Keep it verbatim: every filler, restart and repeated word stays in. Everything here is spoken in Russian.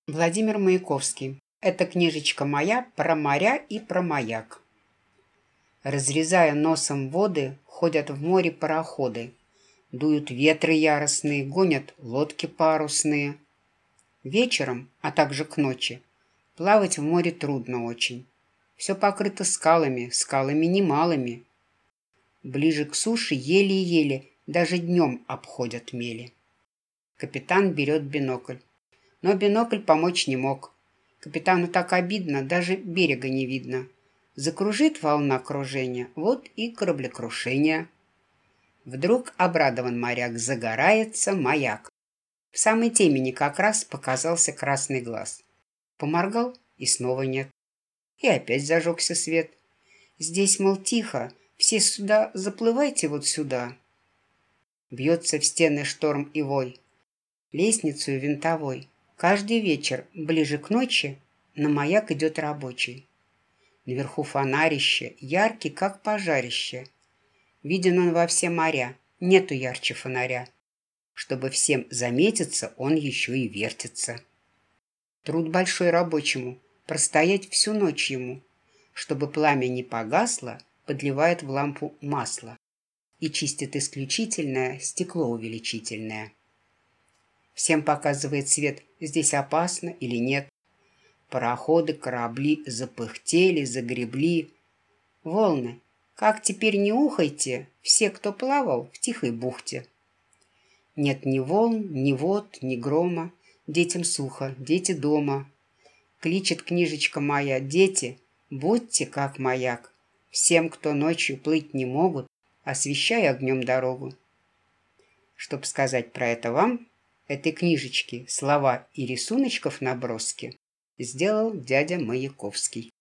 Владимир Маяковский. Это книжечка моя про моря и про маяк. Разрезая носом воды, ходят в море пароходы. Дуют ветры яростные, гонят лодки парусные. Вечером, а также к ночи, плавать в море трудно очень. Все покрыто скалами, скалами немалыми. Ближе к суше еле-еле, даже днем обходят мели. Капитан берет бинокль. Но бинокль помочь не мог. Капитану так обидно, даже берега не видно. Закружит волна кружения, вот и кораблекрушение. Вдруг обрадован моряк, загорается маяк. В самой темени как раз показался красный глаз. Поморгал, и снова нет. И опять зажегся свет. Здесь, мол, тихо, все сюда заплывайте вот сюда. Бьется в стены шторм и вой. Лестницу винтовой. Каждый вечер, ближе к ночи, на маяк идет рабочий. Наверху фонарище, яркий, как пожарище. Виден он во все моря, нету ярче фонаря. Чтобы всем заметиться, он еще и вертится. Труд большой рабочему, простоять всю ночь ему. Чтобы пламя не погасло, подливает в лампу масло и чистит исключительное стекло увеличительное. Всем показывает свет, здесь опасно или нет. Пароходы, корабли запыхтели, загребли. Волны, как теперь не ухайте, все, кто плавал в тихой бухте. Нет ни волн, ни вод, ни грома, детям сухо, дети дома. Кличет книжечка моя: дети, будьте как маяк. Всем, кто ночью плыть не могут, освещай огнем дорогу. Чтоб сказать про это вам, этой книжечки слова и рисуночков наброски сделал дядя Маяковский.